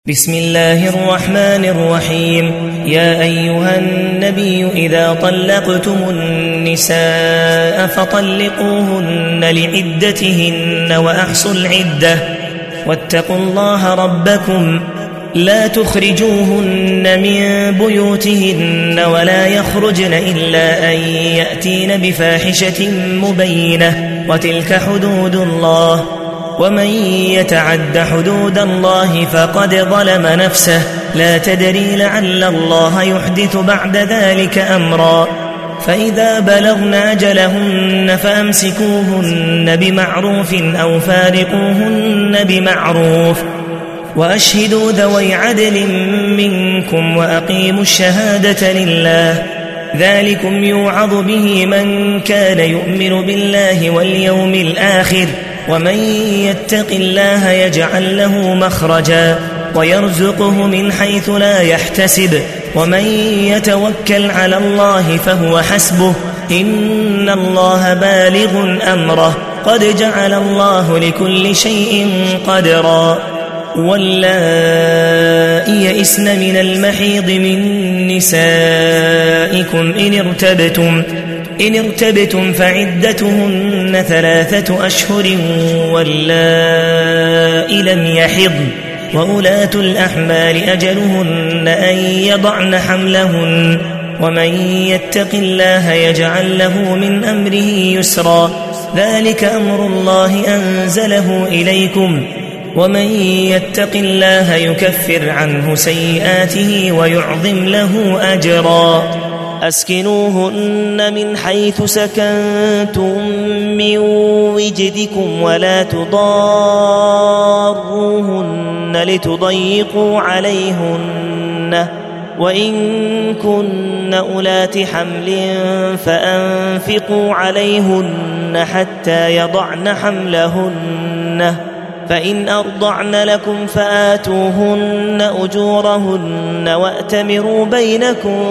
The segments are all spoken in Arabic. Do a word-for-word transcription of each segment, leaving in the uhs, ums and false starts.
بسم الله الرحمن الرحيم. يا أيها النبي إذا طلقتم النساء فطلقوهن لعدتهن وأحصوا العدة واتقوا الله ربكم لا تخرجوهن من بيوتهن ولا يخرجن إلا أن يأتين بفاحشة مبينة وتلك حدود الله ومن يتعد حدود الله فقد ظلم نفسه لا تدري لعل الله يحدث بعد ذلك أمرا. فإذا بلغن أجلهن فأمسكوهن بمعروف أو فارقوهن بمعروف وأشهدوا ذوي عدل منكم وأقيموا الشهادة لله ذلكم يوعظ به من كان يؤمن بالله واليوم الآخر ومن يتق الله يجعل له مخرجا ويرزقه من حيث لا يحتسب ومن يتوكل على الله فهو حسبه إن الله بالغ أمره قد جعل الله لكل شيء قدرا. واللائي يئسن من المحيض من نسائكم إن ارتبتم إن ارتبتم فعدتهن ثلاثة أشهر واللائي لم يحضن وأولاة الأحمال أجلهن أن يضعن حملهن ومن يتق الله يجعل له من أمره يسرا ذلك أمر الله أنزله إليكم ومن يتق الله يكفر عنه سيئاته ويعظم له أجرا. أسكنوهن من حيث سكنتم من وجدكم ولا تضاروهن لتضيقوا عليهن وإن كن أولات حمل فأنفقوا عليهن حتى يضعن حملهن فإن أرضعن لكم فآتوهن أجورهن وأتمروا بينكم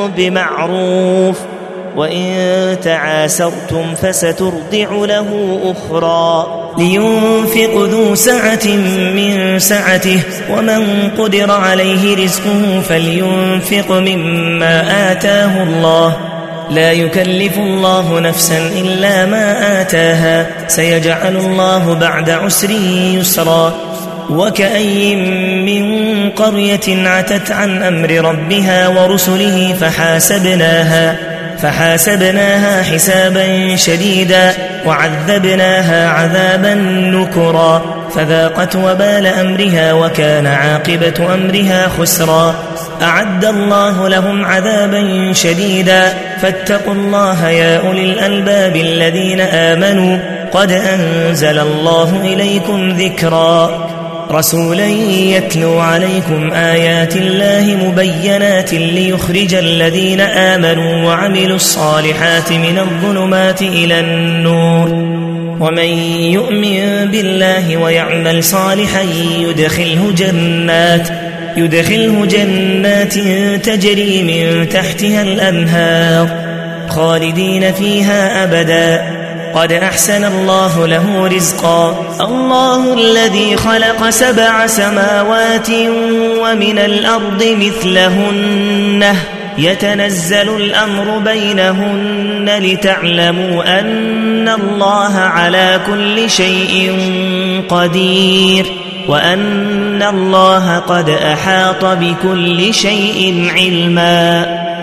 بمعروف وإن تعاسرتم فسترضع له أخرى لينفق ذو سعة من سعته ومن قدر عليه رزقه فلينفق مما آتاه الله لا يكلف الله نفسا إلا ما آتاها سيجعل الله بعد عسر يسرا. وكأي من قرية عتت عن أمر ربها ورسله فحاسبناها فحاسبناها حسابا شديدا وعذبناها عذابا نكرا فذاقت وبال أمرها وكان عاقبة أمرها خسرا. أعد الله لهم عذابا شديدا فاتقوا الله يا أولي الألباب الذين آمنوا قد أنزل الله إليكم ذكرا رسولا يتلو عليكم آيات الله مبينات ليخرج الذين آمنوا وعملوا الصالحات من الظلمات إلى النور ومن يؤمن بالله ويعمل صالحا يدخله جنات يدخله جنات تجري من تحتها الأنهار خالدين فيها أبدا قد أحسن الله له رزقا. الله الذي خلق سبع سماوات ومن الأرض مثلهن يتنزل الأمر بينهن لتعلموا أن الله على كل شيء قدير وأن الله قد أحاط بكل شيء علما.